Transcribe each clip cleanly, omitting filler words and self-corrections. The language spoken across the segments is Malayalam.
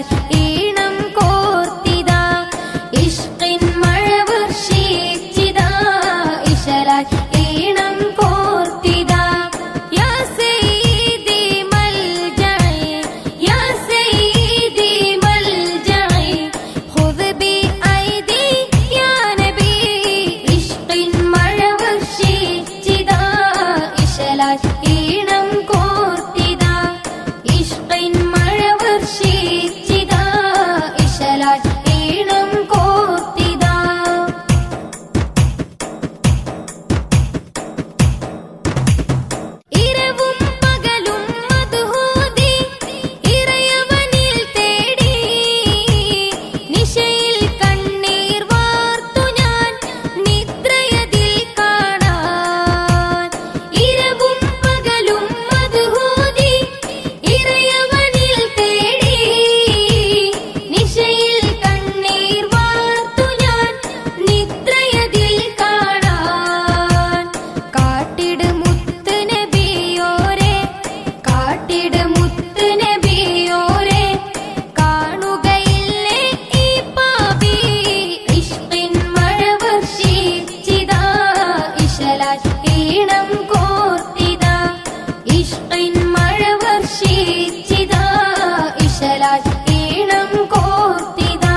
ഇഷ്കിൻ മഴ വർഷിച്ചിതാ ഇശലാൽ ഈണം കോർത്തിതാ ഇഷ്കിൻ മഴ വർഷിച്ചിതാ ഇശലാൽ ഈണം കോർത്തിതാ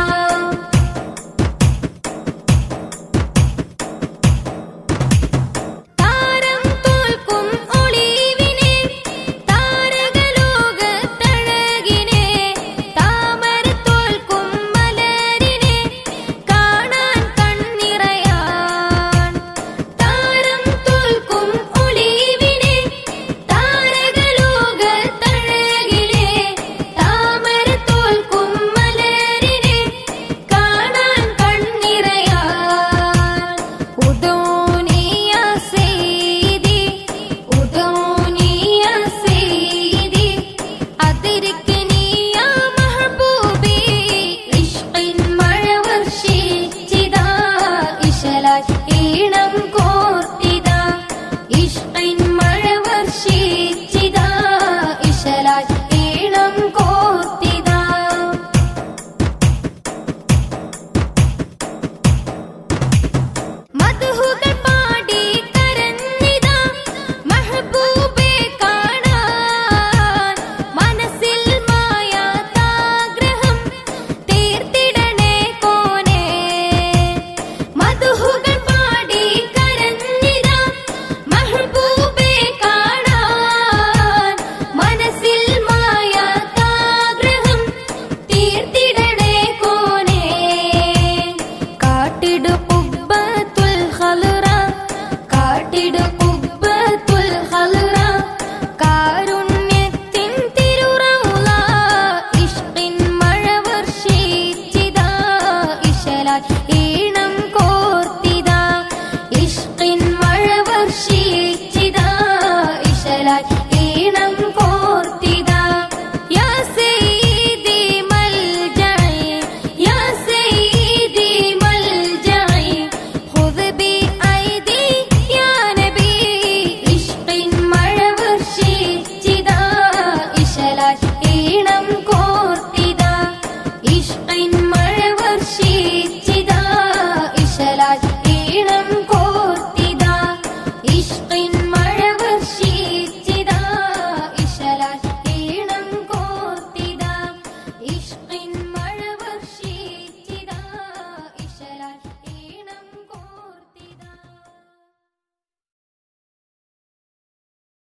താരം തോൽക്കും ഒളിവിനെ താരകലോകത്തഴകിനെ താമര തോൽക്കും മലരിനെ കാണാൻ കണ്ണിറയാൻ താരം തോൽക്കും ഒളിവിനെ താരകലോകത്തഴകിനെ താമര തോൽക്കും മലരിനെ കാണാൻ കണ്ണിറയാൻ ഉദോനി യാ സയ്യിദി ഉദോനി യാ സയ്യിദി അദ്രിക്നി യാ മഹബൂബി ഇഷ്കിൻ മഴ വർഷിച്ചിതാ ഇശലാൽ ഈണം